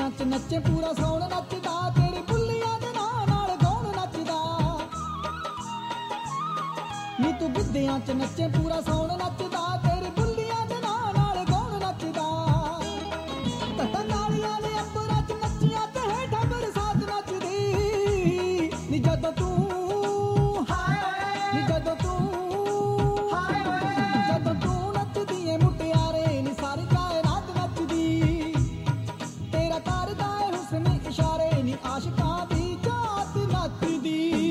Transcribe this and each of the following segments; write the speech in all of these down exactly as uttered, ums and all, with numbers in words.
ਗਿੱਧਿਆਂ 'ਚ ਨੱਚੇ ਪੂਰਾ ਸੌਣ ਨੱਚਦਾ, ਤੇਰੀ ਬੁੱਲੀਆਂ ਦੇ ਨਾਂ ਨਾਲ ਗਾਉਣ ਨੱਚਦਾ। ਨੀ ਤੂੰ ਗਿੱਧਿਆਂ 'ਚ ਨੱਚੇ ਪੂਰਾ ਸੌਣ ਨੱਚਦਾ, ਤੇਰੀ ਬੁੱਲੀਆਂ ਦੇ ਨਾਂ ਨਾਲ ਗਾਉਣ ਨੱਚਦਾ। ਤੱਤਾਂ ਨਾਲੀਆਂ ਦੇ ਅੰਬਰਾਂ 'ਚ ਨੱਚੀਆਂ ਤੇ ਹੇਠਾਂ ਬਰਸਾਤ ਨੱਚਦੀ। ਨੀ ਜਦੋਂ ਤੂੰ ਹਾਏ ਨੀ ਜਦੋਂ ਤੂੰ ਹਾਏ ਜਦੋਂ ਤੂੰ ਨੱਚਦੀ ਏ ਮੁਟਿਆਰੇ, ਨੀ ਸਾਰੀ ਕਾਇਨਾਤ ਨੱਚਦੀ। ਤੇਰਾ ਕਰਦਾ ਏ ਹੁਸਨ ਇਸ਼ਾਰੇ, ਨੀ ਆਸ਼ਿਕਾਂ ਦੀ ਜਾਤ ਨੱਚਦੀ।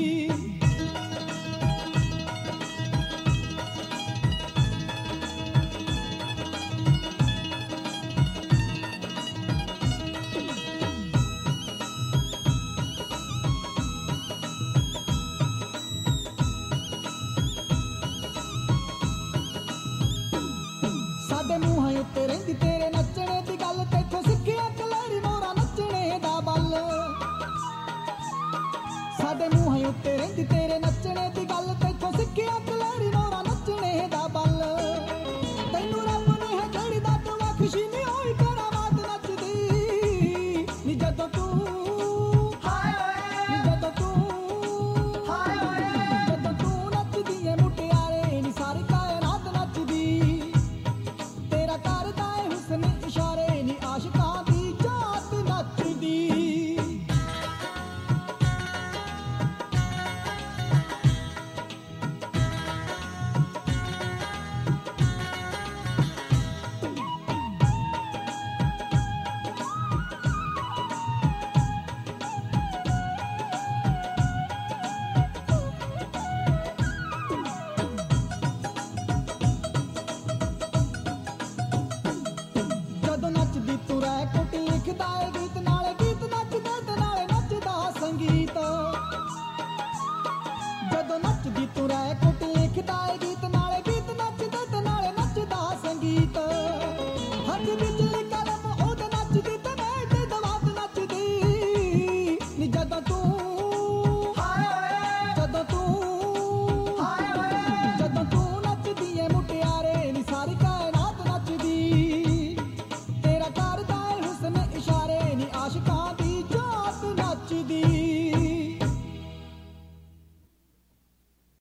ਸਾਡੇ ਮੂੰਹਾਂ ਉੱਤੇ ਰਹਿੰਦੀ ਤੇਰੇ ਨੱਚਣੇ ਦੀ ਗੱਲ, ਤੈਥੋਂ ਸਿੱਖਿਆ ਕਲੈਰੀ ਮੋਰਾ ਨੱਚਣੇ ਦਾ ਬਲ। ਸਾਡੇ ਮੂੰਹਾਂ ਉੱਤੇ ਰਹਿੰਦੀ ਤੇਰੇ ਨੱਚਣੇ ਦੀ ਗੱਲ, ਤੈਥੋਂ ਸਿੱਖਿਆ ਕਲੈਰੀ ਮੋਰਾ ਨੱਚਣੇ ਦਾ ਬਲ। ਤੈਨੂੰ ਰੱਬ ਨੇ ਹੈ ਜਿਹੜੀ ਦਾਤ ਬਖਸ਼ੀ, ਨੀ ਹੋਈ ਕਰਾਮਾਤ ਨੱਚਦੀ। ਨੀ ਜਦੋਂ ਤੂੰ ਹਾਏ ਨੀ ਜਦੋਂ ਤੂੰ ਹਾਏ ਜਦੋਂ ਤੂੰ ਨੱਚਦੀ ਏ ਮੁਟਿਆਰੇ, ਨੀ ਸਾਰੀ ਕਾਇਨਾਤ ਨੱਚਦੀ। ਤੇਰਾ ਕਰਦਾ ਏ ਹੁਸਨ ਇਸ਼ਾਰੇ, ਨੀ ਆਸ਼ਿਕਾਂ ਦੀ ਜਾਤ ਨੱਚਦੀ। ਜਦੋਂ ਨੱਚਦੀ ਤੂੰ ਰਹਿ ਕੋਟੀ ਲਿਖਦਾ ਏ ਗੀਤ, ਨਾਲੇ ਗੀਤ ਨੱਚਦੇ ਤੇ ਨਾਲੇ ਨੱਚਦਾ ਸੰਗੀਤ। ਜਦੋਂ ਨੱਚਦੀ ਤੂੰ ਰਹਿ ਕੋਟੀ ਲਿਖਦਾ ਏ